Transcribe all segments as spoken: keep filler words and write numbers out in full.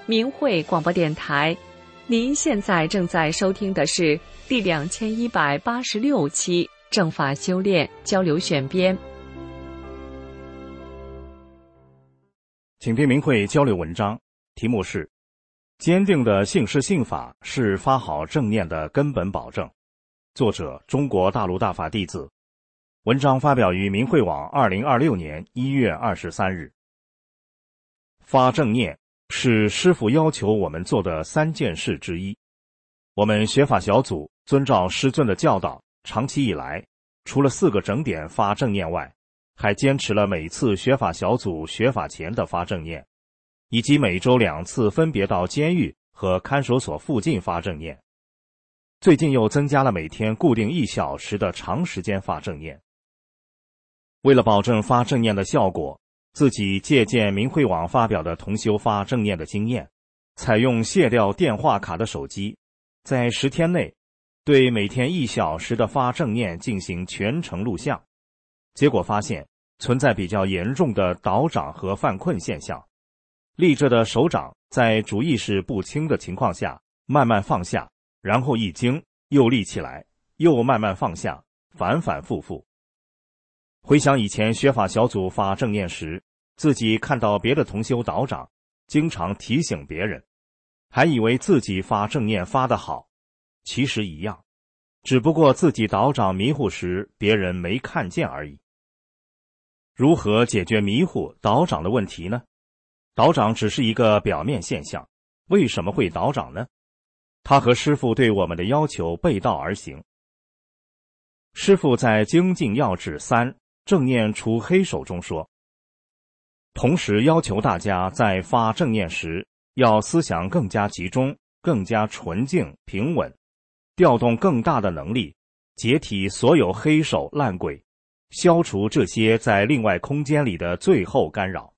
明慧广播电台，您现在正在收听的是第两千一百八十六期正法修炼交流选编。 请听明慧交流文章，题目是坚定的信师信法是发好正念的根本保证，作者中国大陆大法弟子。文章发表于明慧网二零二六年一月二十三日。发正念是师父要求我们做的三件事之一。我们学法小组遵照师尊的教导，长期以来除了四个整点发正念外，还坚持了每次学法小组学法前的发正念，以及每周两次分别到监狱和看守所附近发正念。最近又增加了每天固定一小时的长时间发正念。为了保证发正念的效果，自己借鉴明慧网发表的同修发正念的经验，采用卸掉电话卡的手机，在十天内对每天一小时的发正念进行全程录像。结果发现存在比较严重的倒掌和犯困现象，立着的手掌在主意识不清的情况下慢慢放下，然后一惊又立起来，又慢慢放下，反反复复。回想以前学法小组发正念时，自己看到别的同修倒掌，经常提醒别人，还以为自己发正念发得好，其实一样，只不过自己倒掌迷糊时别人没看见而已。如何解决迷糊倒掌的问题呢？倒掌只是一个表面现象，为什么会倒掌呢？它和师父对我们的要求背道而行。师父在精进要旨三正念除黑手中说，同时要求大家在发正念时要思想更加集中，更加纯净平稳，调动更大的能力，解体所有黑手烂鬼，消除这些在另外空间里的最后干扰。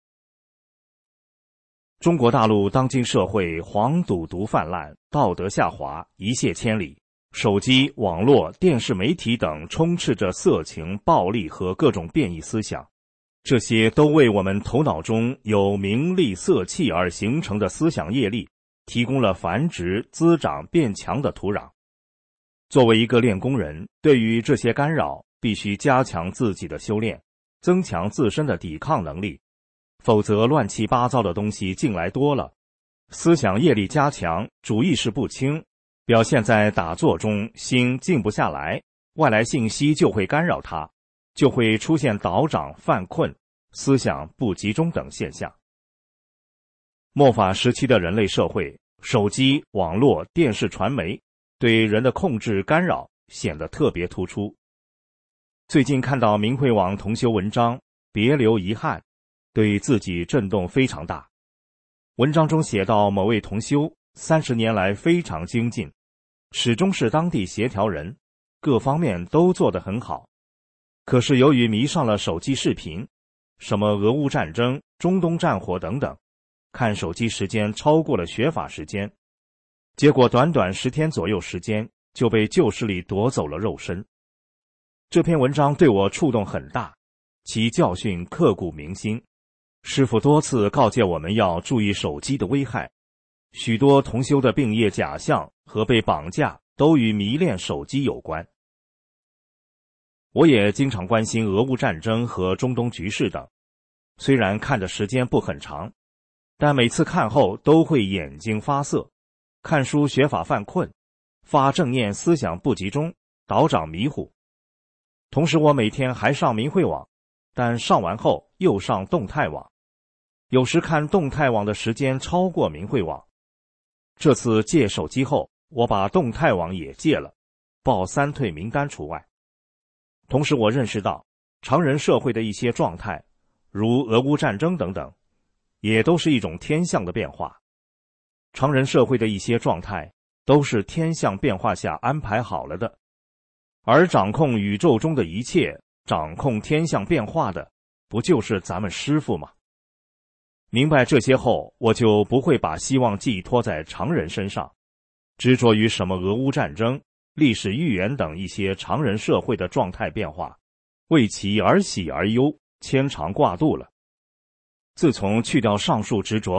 中国大陆当今社会黄赌毒泛滥，道德下滑，一泻千里，手机、网络、电视媒体等充斥着色情、暴力和各种变异思想，这些都为我们头脑中有名利色气而形成的思想业力提供了繁殖、滋长、变强的土壤。作为一个练功人，对于这些干扰必须加强自己的修炼，增强自身的抵抗能力，否则乱七八糟的东西进来多了，思想业力加强，主意识不清，表现在打坐中心静不下来，外来信息就会干扰它，就会出现倒掌、犯困、思想不集中等现象。末法时期的人类社会，手机、网络、电视传媒对人的控制干扰显得特别突出。最近看到明慧网同修文章别留遗憾，对自己震动非常大。文章中写到某位同修三十年来非常精进，始终是当地协调人，各方面都做得很好。可是由于迷上了手机视频，什么俄乌战争、中东战火等等，看手机时间超过了学法时间，结果短短十天左右时间就被旧势力夺走了肉身。这篇文章对我触动很大，其教训刻骨铭心。师父多次告诫我们要注意手机的危害，许多同修的病业假象和被绑架都与迷恋手机有关。我也经常关心俄乌战争和中东局势等，虽然看的时间不很长，但每次看后都会眼睛发涩，看书学法犯困，发正念思想不集中，倒掌迷糊。同时我每天还上明慧网，但上完后又上动态网，有时看动态网的时间超过明慧网。这次戒手机后，我把动态网也戒了，报三退名单除外。同时我认识到常人社会的一些状态，如俄乌战争等等，也都是一种天象的变化。常人社会的一些状态都是天象变化下安排好了的，而掌控宇宙中的一切，掌控天象变化的，不就是咱们师父吗？明白这些后，我就不会把希望寄托在常人身上，执着于什么俄乌战争、历史预言等一些常人社会的状态变化，为其而喜而忧，牵肠挂肚了。自从去掉上述执着后，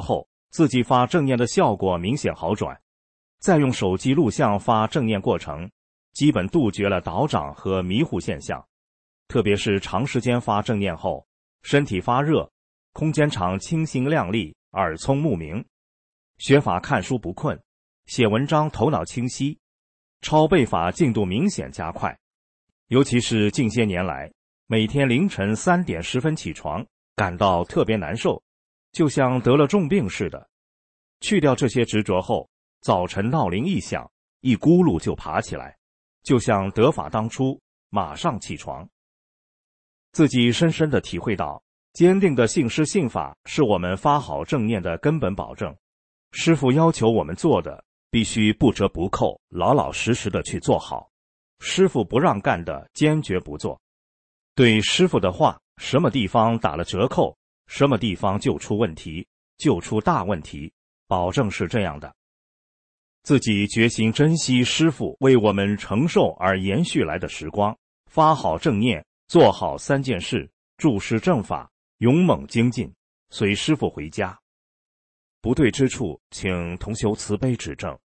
自己发正念的效果明显好转。再用手机录像发正念过程，基本杜绝了倒掌和迷糊现象。特别是长时间发正念后，身体发热，空间场清新亮丽，耳聪目明，学法看书不困，写文章头脑清晰，抄背法进度明显加快。尤其是近些年来，每天凌晨三点十分起床，感到特别难受，就像得了重病似的。去掉这些执着后，早晨闹铃一响，一咕噜就爬起来，就像得法当初，马上起床。自己深深地体会到，坚定的信师信法是我们发好正念的根本保证。师父要求我们做的，必须不折不扣，老老实实的去做好。师父不让干的，坚决不做。对师父的话，什么地方打了折扣，什么地方就出问题，就出大问题，保证是这样的。自己决心珍惜师父为我们承受而延续来的时光，发好正念，做好三件事，注释正法，勇猛精进，随师父回家。不对之处，请同修慈悲指正。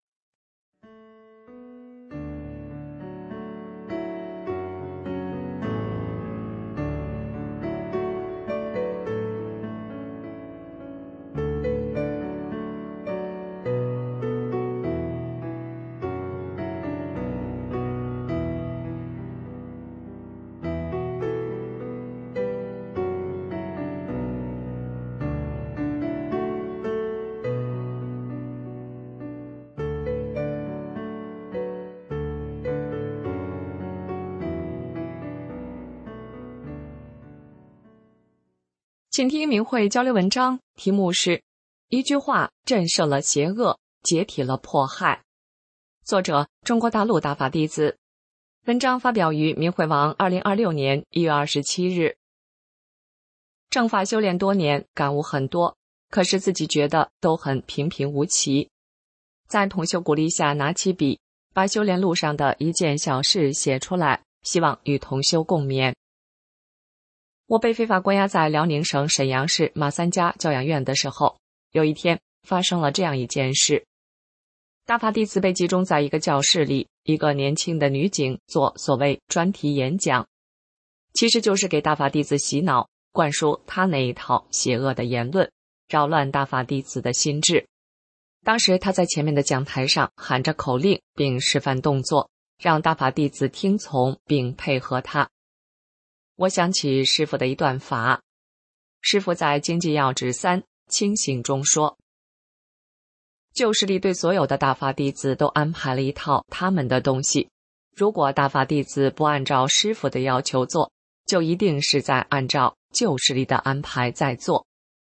请听明慧交流文章，题目是一句话震慑了邪恶，解体了迫害。作者中国大陆大法弟子。文章发表于明慧网二零二六年一月二十七日。正法修炼多年，感悟很多，可是自己觉得都很平平无奇。在同修鼓励下，拿起笔，把修炼路上的一件小事写出来，希望与同修共勉。我被非法关押在辽宁省沈阳市马三家教养院的时候，有一天发生了这样一件事。大法弟子被集中在一个教室里，一个年轻的女警做所谓专题演讲，其实就是给大法弟子洗脑，灌输他那一套邪恶的言论，扰乱大法弟子的心智。当时他在前面的讲台上喊着口令，并示范动作，让大法弟子听从并配合他。我想起师父的一段法，师父在经济要旨三清醒中说，旧势力对所有的大法弟子都安排了一套他们的东西，如果大法弟子不按照师父的要求做，就一定是在按照旧势力的安排在做。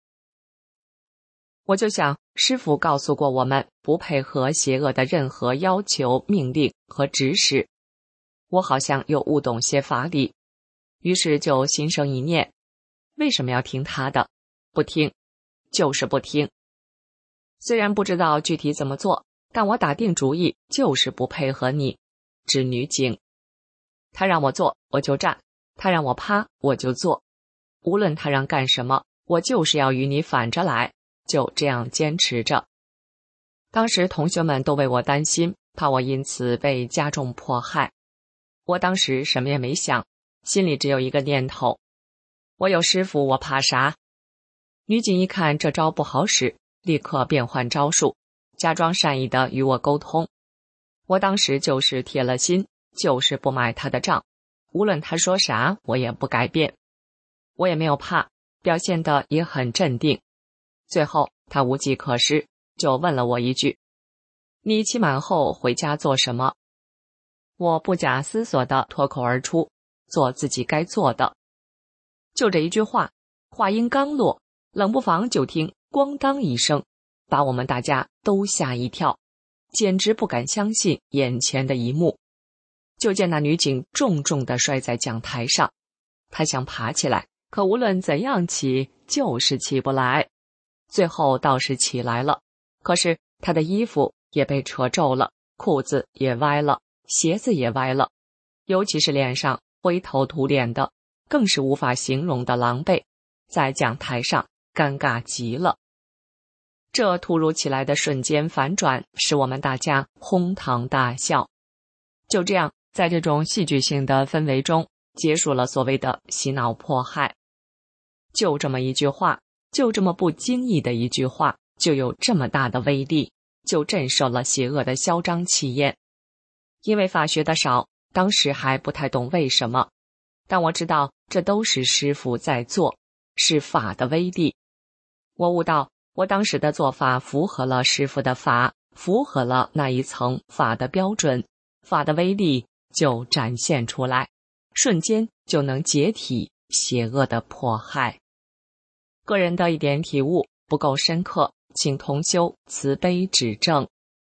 我就想，师父告诉过我们不配合邪恶的任何要求、命令和指使，我好像又悟懂些法理，于是就心生一念，为什么要听他的？不听，就是不听。虽然不知道具体怎么做，但我打定主意就是不配合你，指女警。他让我做，我就站；他让我趴，我就做。无论他让干什么，我就是要与你反着来，就这样坚持着。当时同学们都为我担心，怕我因此被加重迫害。我当时什么也没想，心里只有一个念头，我有师父，我怕啥？女警一看这招不好使，立刻变换招数，假装善意地与我沟通。我当时就是铁了心，就是不买他的账，无论他说啥，我也不改变。我也没有怕，表现得也很镇定。最后他无计可施，就问了我一句，你期满后回家做什么？我不假思索地脱口而出，做自己该做的。就这一句话，话音刚落，冷不防就听咣当一声，把我们大家都吓一跳，简直不敢相信眼前的一幕。就见那女警重重地摔在讲台上，她想爬起来，可无论怎样起，就是起不来。最后倒是起来了，可是她的衣服也被扯皱了，裤子也歪了，鞋子也歪了，尤其是脸上灰头土脸的，更是无法形容的狼狈，在讲台上尴尬极了。 这突如其来的瞬间反转使我们大家哄堂大笑。就这样，在这种戏剧性的氛围中，结束了所谓的洗脑迫害。就这么一句话，就这么不经意的一句话，就有这么大的威力，就震慑了邪恶的嚣张气焰。因为法学的少，当时还不太懂为什么，但我知道这都是师父在做，是法的威力。我悟到，我当时的做法符合了师父的法，符合了那一层法的标准，法的威力就展现出来，瞬间就能解体邪恶的迫害。个人的一点体悟不够深刻，请同修慈悲指正。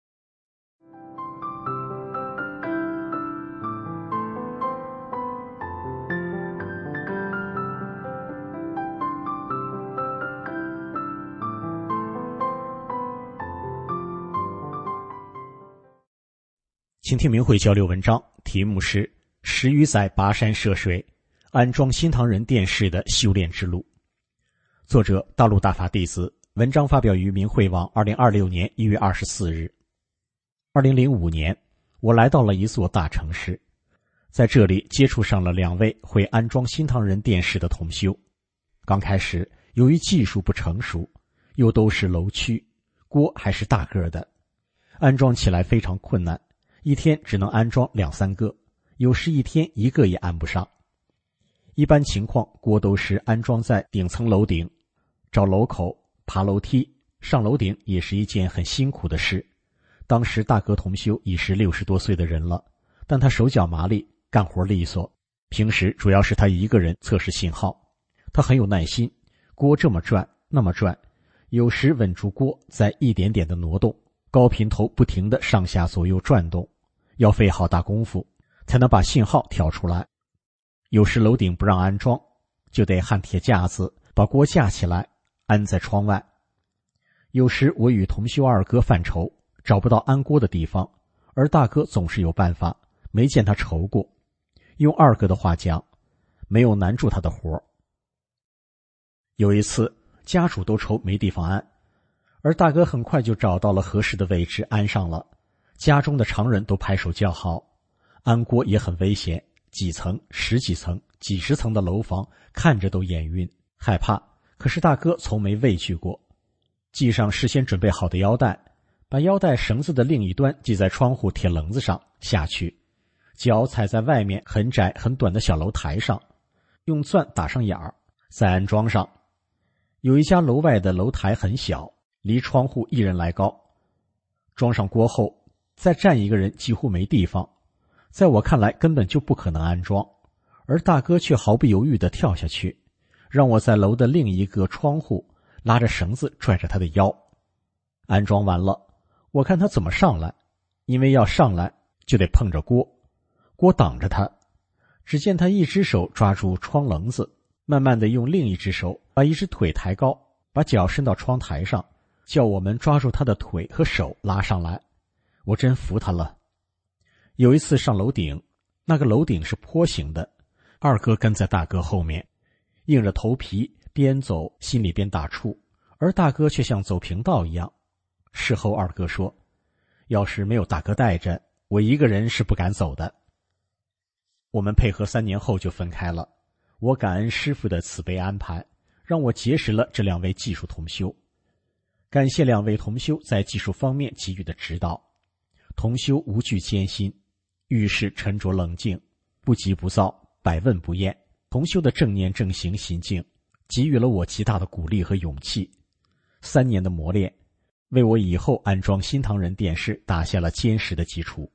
请听明慧交流文章，题目是十余载跋山涉水，安装新唐人电视的修炼之路。作者大陆大法弟子，文章发表于明慧网二零二六年一月二十四日。二零零五年，我来到了一座大城市，在这里接触上了两位会安装新唐人电视的同修。刚开始，由于技术不成熟，又都是楼区，锅还是大个的，安装起来非常困难，一天只能安装两三个，有时一天一个也安不上。一般情况，锅都是安装在顶层楼顶，找楼口、爬楼梯、上楼顶也是一件很辛苦的事。当时大哥同修已是六十多岁的人了，但他手脚麻利，干活利索。平时主要是他一个人测试信号，他很有耐心，锅这么转那么转，有时稳住锅再一点点的挪动，高频头不停地上下左右转动，要费好大功夫才能把信号调出来。有时楼顶不让安装，就得焊铁架子把锅架起来安在窗外。有时我与同修二哥犯愁，找不到安锅的地方，而大哥总是有办法，没见他愁过。用二哥的话讲，没有难住他的活。有一次家属都愁没地方安，而大哥很快就找到了合适的位置安上了，家中的常人都拍手叫好。安锅也很危险，几层、十几层、几十层的楼房看着都眼晕害怕，可是大哥从没畏惧过。系上事先准备好的腰带，把腰带绳子的另一端系在窗户铁棱子上下去，脚踩在外面很窄很短的小楼台上，用钻打上眼儿，再安装上。有一家楼外的楼台很小，离窗户一人来高，装上锅后再站一个人几乎没地方，在我看来根本就不可能安装，而大哥却毫不犹豫地跳下去，让我在楼的另一个窗户拉着绳子拽着他的腰。安装完了，我看他怎么上来，因为要上来就得碰着锅，锅挡着他。只见他一只手抓住窗棱子，慢慢地用另一只手把一只腿抬高，把脚伸到窗台上，叫我们抓住他的腿和手拉上来。我真服他了。有一次上楼顶，那个楼顶是坡形的，二哥跟在大哥后面，硬着头皮边走心里边打怵，而大哥却像走平道一样。事后二哥说，要是没有大哥带着，我一个人是不敢走的。我们配合三年后就分开了，我感恩师父的慈悲安排，让我结识了这两位技术同修。感谢两位同修在技术方面给予的指导。同修无惧艰辛，遇事沉着冷静，不急不躁，百问不厌。同修的正念正行心境给予了我极大的鼓励和勇气。三年的磨练为我以后安装新唐人电视打下了坚实的基础。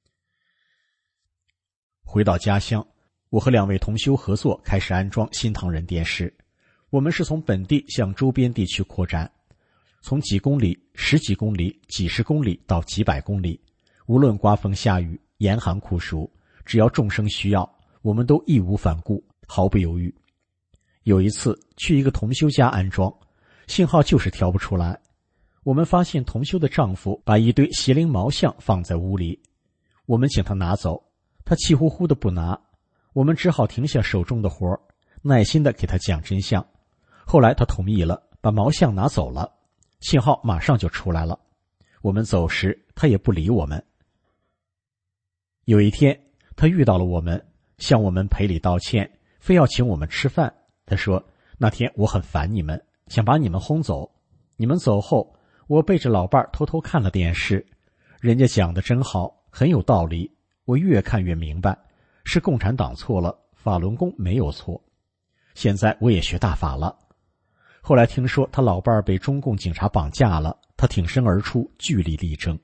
回到家乡，我和两位同修合作开始安装新唐人电视。我们是从本地向周边地区扩展，从几公里、十几公里、几十公里到几百公里，无论刮风下雨、严寒酷暑，只要众生需要，我们都义无反顾，毫不犹豫。有一次去一个同修家安装，信号就是调不出来。我们发现同修的丈夫把一堆邪灵毛像放在屋里，我们请他拿走，他气呼呼的不拿，我们只好停下手中的活，耐心的给他讲真相。后来他同意了，把毛像拿走了， 信号马上就出来了。我们走时，他也不理我们。有一天，他遇到了我们，向我们赔礼道歉，非要请我们吃饭。他说，那天我很烦你们，想把你们轰走。你们走后，我背着老伴儿偷偷看了电视，人家讲的真好，很有道理。我越看越明白，是共产党错了，法轮功没有错。现在我也学大法了。后来听说他老伴儿被中共警察绑架了，他挺身而出，据理力争。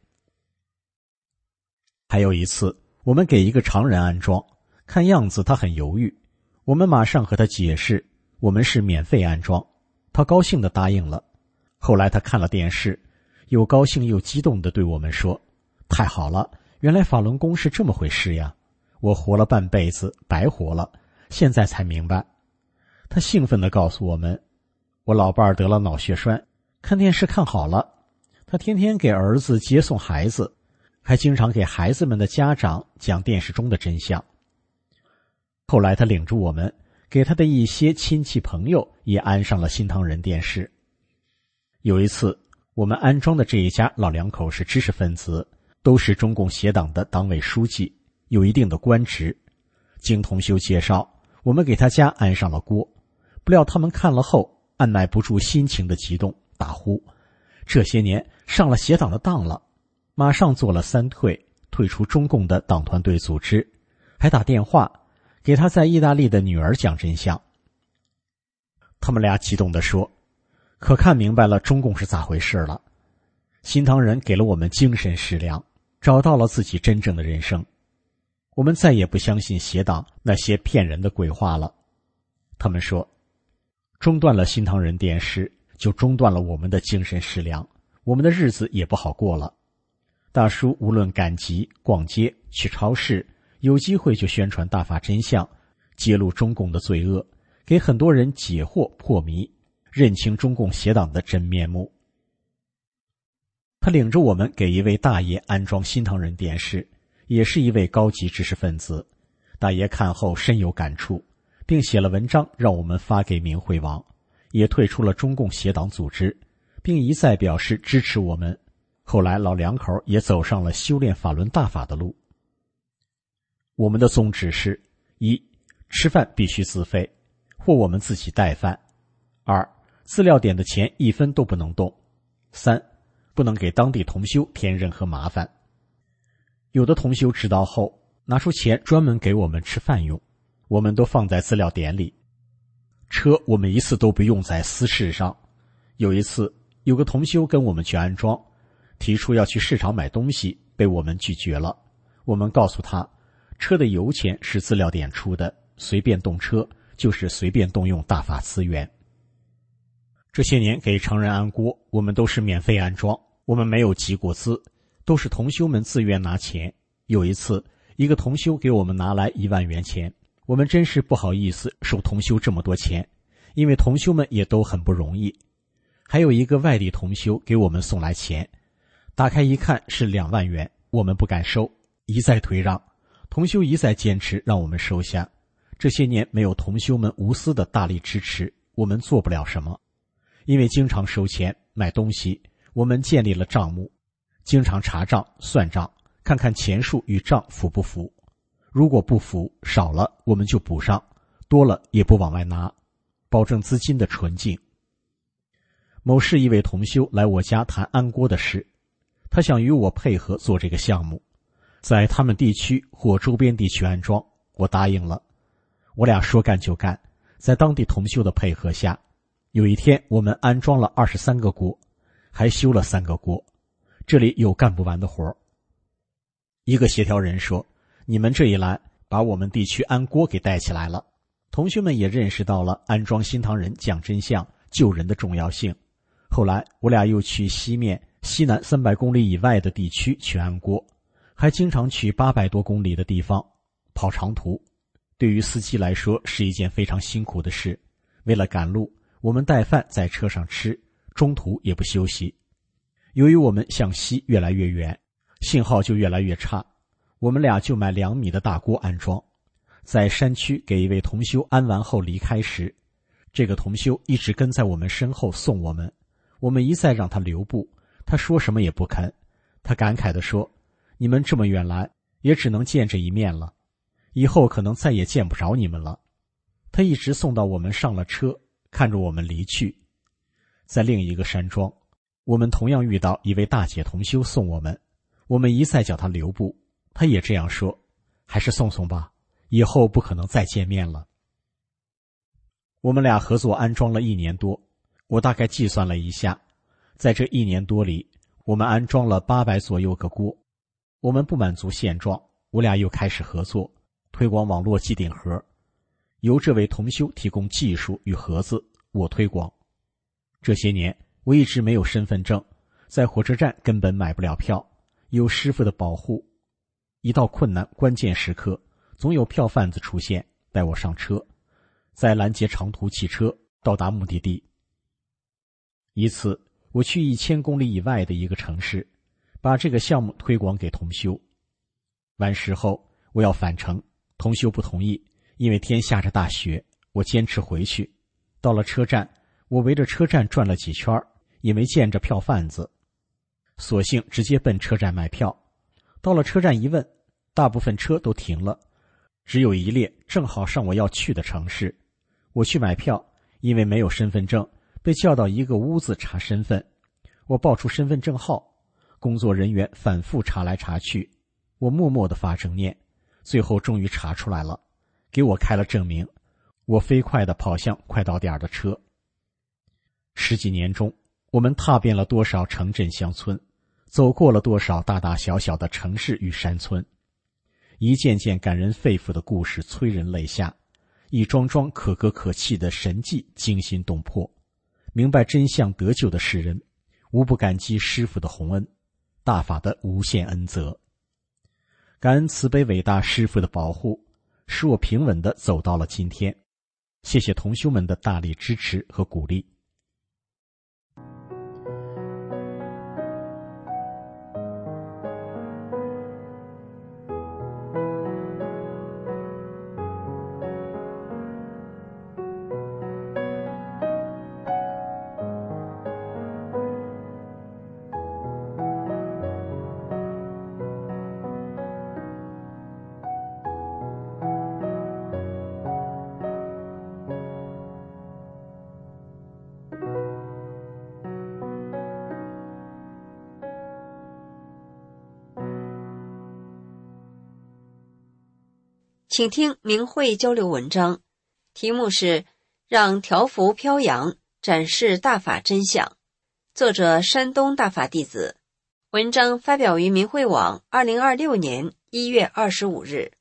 还有一次，我们给一个常人安装，看样子他很犹豫，我们马上和他解释，我们是免费安装，他高兴地答应了。后来他看了电视，又高兴又激动地对我们说，太好了，原来法轮功是这么回事呀，我活了半辈子白活了，现在才明白。他兴奋地告诉我们，我老伴儿得了脑血栓，看电视看好了，他天天给儿子接送孩子，还经常给孩子们的家长讲电视中的真相。后来他领着我们，给他的一些亲戚朋友也安上了新唐人电视。有一次，我们安装的这一家老两口是知识分子，都是中共协党的党委书记，有一定的官职。经同修介绍，我们给他家安上了锅，不料他们看了后，按耐不住心情的激动，大呼，这些年上了协党的当了，马上做了三退，退出中共的党团队组织，还打电话给他在意大利的女儿讲真相。他们俩激动地说，可看明白了中共是咋回事了。新唐人给了我们精神食粮，找到了自己真正的人生。我们再也不相信协党那些骗人的鬼话了。他们说，中断了新唐人电视，就中断了我们的精神食粮，我们的日子也不好过了。大叔无论赶集、逛街、去超市，有机会就宣传大法真相，揭露中共的罪恶，给很多人解惑破迷，认清中共协党的真面目。他领着我们给一位大爷安装新唐人电视，也是一位高级知识分子。大爷看后深有感触，并写了文章让我们发给明慧网，也退出了中共协党组织，并一再表示支持我们。后来老两口也走上了修炼法轮大法的路。我们的宗旨是：一、吃饭必须自费，或我们自己带饭；二、饲料点的钱一分都不能动；三、不能给当地同修添任何麻烦。有的同修知道后，拿出钱专门给我们吃饭用，我们都放在饲料点里。车我们一次都不用在私事上。有一次，有个同修跟我们去安装，提出要去市场买东西，被我们拒绝了。我们告诉他，车的油钱是饲料点出的，随便动车就是随便动用大法资源。这些年给常人安锅，我们都是免费安装，我们没有集过资，都是同修们自愿拿钱。有一次，一个同修给我们拿来一万元钱，我们真是不好意思收同修这么多钱，因为同修们也都很不容易。还有一个外地同修给我们送来钱，打开一看是两万元，我们不敢收，一再退让，同修一再坚持让我们收下。这些年没有同修们无私的大力支持，我们做不了什么。因为经常收钱买东西，我们建立了账目，经常查账算账，看看钱数与账符不符。如果不符，少了我们就补上，多了也不往外拿，保证资金的纯净。某市一位同修来我家谈安锅的事，他想与我配合做这个项目，在他们地区或周边地区安装，我答应了。我俩说干就干，在当地同修的配合下，有一天我们安装了二十三个锅，还修了三个锅，这里有干不完的活。一个协调人说，你们这一来把我们地区安锅给带起来了。同学们也认识到了安装新唐人讲真相救人的重要性。后来我俩又去西面西南三百公里以外的地区去安锅，还经常去八百多公里的地方跑长途。对于司机来说是一件非常辛苦的事，为了赶路，我们带饭在车上吃，中途也不休息。由于我们向西越来越远，信号就越来越差，我们俩就买两米的大锅安装。在山区给一位同修安完后离开时，这个同修一直跟在我们身后送我们， 我们一再让他留步，他说什么也不肯。他感慨地说，你们这么远来，也只能见这一面了，以后可能再也见不着你们了。他一直送到我们上了车，看着我们离去。在另一个山庄，我们同样遇到一位大姐同修送我们，我们一再叫他留步，他也这样说，还是送送吧，以后不可能再见面了。我们俩合作安装了一年多，我大概计算了一下，在这一年多里，我们安装了八百左右个锅。我们不满足现状，我俩又开始合作，推广网络机顶盒，由这位同修提供技术与盒子，我推广。这些年我一直没有身份证，在火车站根本买不了票，有师傅的保护，一到困难关键时刻，总有票贩子出现带我上车，再拦截长途汽车到达目的地。一次我去一千公里以外的一个城市，把这个项目推广给同修。完事后我要返程，同修不同意，因为天下着大雪，我坚持回去。到了车站，我围着车站转了几圈，也没见着票贩子，索性直接奔车站买票。到了车站一问，大部分车都停了，只有一列正好上我要去的城市。我去买票，因为没有身份证，被叫到一个屋子查身份。我报出身份证号，工作人员反复查来查去，我默默地发正念，最后终于查出来了，给我开了证明。我飞快地跑向快到点的车。十几年中，我们踏遍了多少城镇乡村，走过了多少大大小小的城市与山村，一件件感人肺腑的故事催人泪下，一桩桩可歌可泣的神迹惊心动魄。明白真相得救的世人，无不感激师父的洪恩，大法的无限恩泽。感恩慈悲伟大师父的保护，使我平稳地走到了今天。谢谢同修们的大力支持和鼓励。 请听明慧交流文章，题目是让条幅飘扬，展示大法真相，作者山东大法弟子。文章发表于明慧网二零二六年一月二十五日。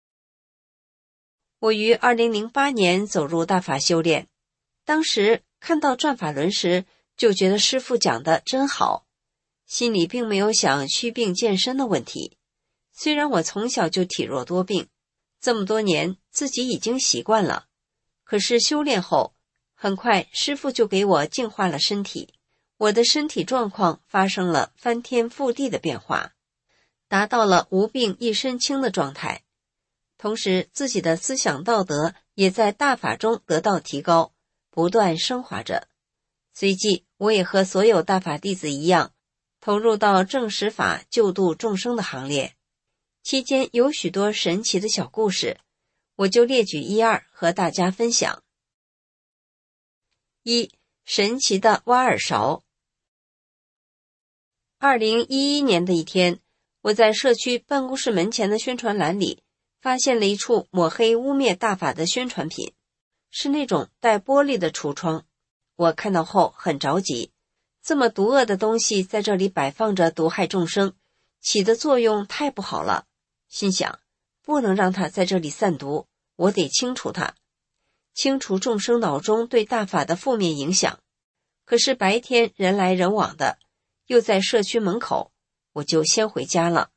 我于二零零八年走入大法修炼，当时看到转法轮时就觉得师父讲的真好，心里并没有想祛病健身的问题。虽然我从小就体弱多病，这么多年自己已经习惯了，可是修炼后，很快师父就给我净化了身体，我的身体状况发生了翻天覆地的变化，达到了无病一身轻的状态。同时自己的思想道德也在大法中得到提高，不断升华着。随即我也和所有大法弟子一样，投入到正实法救度众生的行列。期间有许多神奇的小故事，我就列举一二和大家分享。一、神奇的挖耳勺。二零一一年的一天，我在社区办公室门前的宣传栏里发现了一处抹黑污蔑大法的宣传品，是那种带玻璃的橱窗。我看到后很着急，这么毒恶的东西在这里摆放着，毒害众生，起的作用太不好了。心想，不能让它在这里散毒，我得清除它，清除众生脑中对大法的负面影响。可是白天人来人往的，又在社区门口，我就先回家了。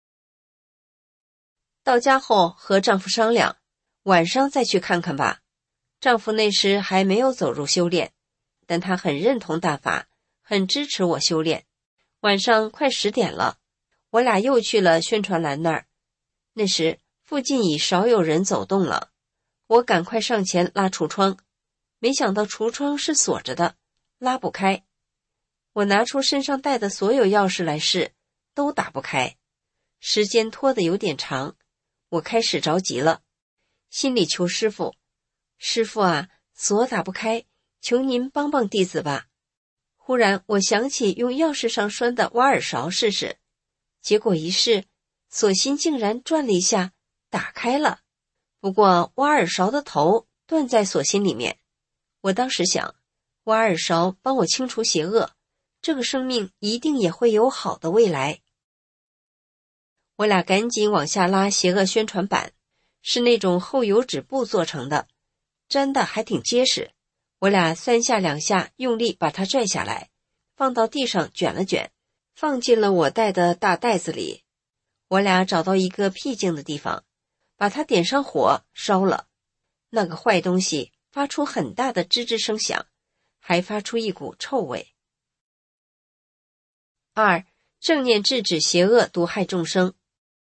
到家后和丈夫商量，晚上再去看看吧。丈夫那时还没有走入修炼，但他很认同大法，很支持我修炼。晚上快十点了，我俩又去了宣传栏那儿。那时附近已少有人走动了，我赶快上前拉橱窗，没想到橱窗是锁着的，拉不开。 我拿出身上带的所有钥匙来试，都打不开。时间拖得有点长，我开始着急了，心里求师父：师父啊，锁打不开，求您帮帮弟子吧。忽然我想起用钥匙上拴的挖耳勺试试，结果一试，锁芯竟然转了一下，打开了。不过挖耳勺的头断在锁芯里面。我当时想，挖耳勺帮我清除邪恶，这个生命一定也会有好的未来。我俩赶紧往下拉邪恶宣传板，是那种厚油纸布做成的，粘的还挺结实。我俩三下两下用力把它拽下来，放到地上卷了卷，放进了我带的大袋子里。我俩找到一个僻静的地方，把它点上火烧了。那个坏东西发出很大的吱吱声响，还发出一股臭味。二、正念制止邪恶毒害众生。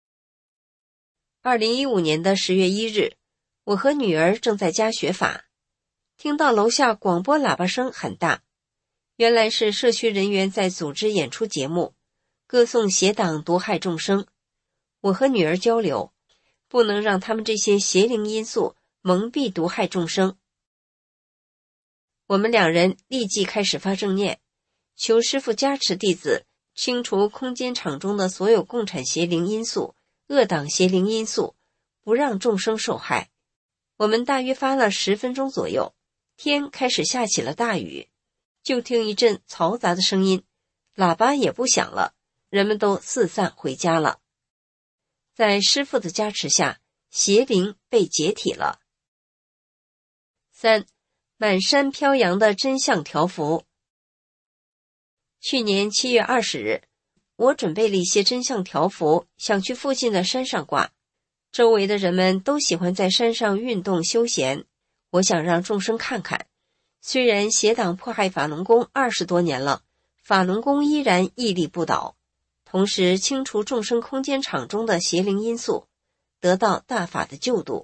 二零一五年的十月一日，我和女儿正在家学法，听到楼下广播喇叭声很大，原来是社区人员在组织演出节目，歌颂邪党毒害众生。我和女儿交流，不能让他们这些邪灵因素蒙蔽毒害众生。我们两人立即开始发正念，求师父加持弟子，清除空间场中的所有共产邪灵因素、恶党邪灵因素，不让众生受害。我们大约发了十分钟左右，天开始下起了大雨，就听一阵嘈杂的声音，喇叭也不响了，人们都四散回家了。在师父的加持下，邪灵被解体了。三、满山飘扬的真相条幅。去年七月二十日，我准备了一些真相条幅，想去附近的山上挂。周围的人们都喜欢在山上运动休闲，我想让众生看看，虽然邪党迫害法轮功二十多年了，法轮功依然屹立不倒，同时清除众生空间场中的邪灵因素，得到大法的救度。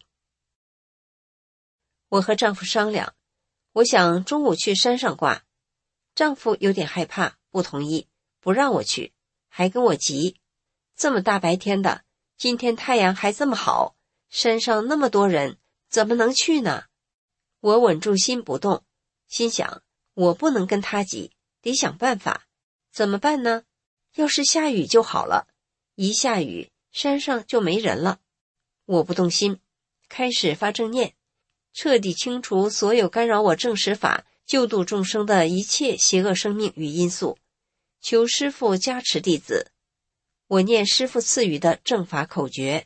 我和丈夫商量，我想中午去山上挂，丈夫有点害怕，不同意，不让我去，还跟我急，这么大白天的，今天太阳还这么好，山上那么多人，怎么能去呢？我稳住心不动，心想我不能跟他急，得想办法。怎么办呢？要是下雨就好了，一下雨山上就没人了。我不动心，开始发正念，彻底清除所有干扰我正实法救度众生的一切邪恶生命与因素，求师父加持弟子。我念师父赐予的正法口诀。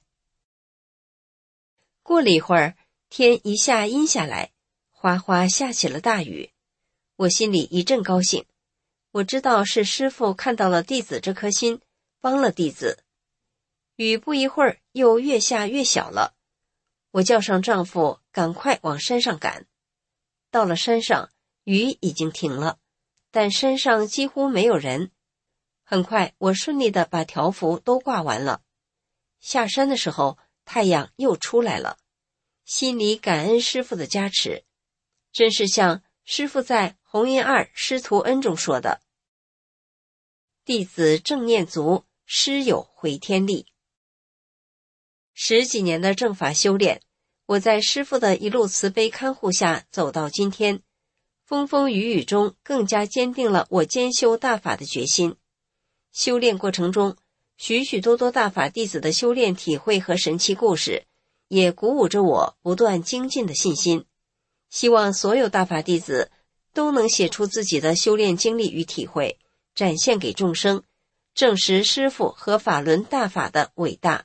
过了一会儿，天一下阴下来，哗哗下起了大雨。我心里一阵高兴，我知道是师父看到了弟子这颗心，帮了弟子。雨不一会儿又越下越小了，我叫上丈夫赶快往山上赶。到了山上，雨已经停了，但山上几乎没有人。很快我顺利地把条幅都挂完了。下山的时候，太阳又出来了，心里感恩师父的加持，真是像师父在《弘音二师徒恩》中说的，弟子正念足，师有回天力。十几年的正法修炼，我在师父的一路慈悲看护下走到今天，风风雨雨中更加坚定了我兼修大法的决心。修炼过程中，许许多多大法弟子的修炼体会和神奇故事，也鼓舞着我不断精进的信心。希望所有大法弟子都能写出自己的修炼经历与体会，展现给众生，证实师父和法轮大法的伟大。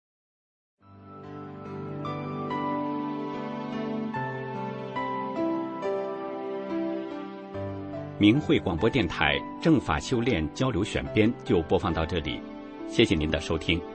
明慧广播电台正法修炼交流选编就播放到这里，谢谢您的收听。